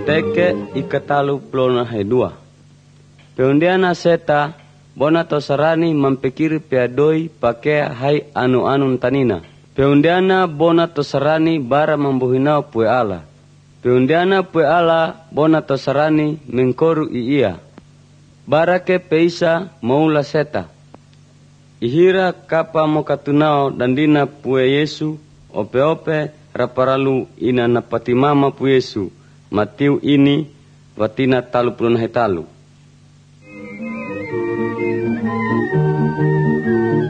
Teke ikatalu plona hedua. Peundiana seta bona tosarani mampikiri peadoi pakea hai anu-anun tanina. Peundiana bona tosarani bara membuhinau pue ala. Peundiana pue ala bona tosarani mengkoru iya. Barake peisa maula seta. Ihira kapa mokatunao dandina pue Yesu ope-ope raparalu ina napatimama pu Yesu. Matiu ini watina 37.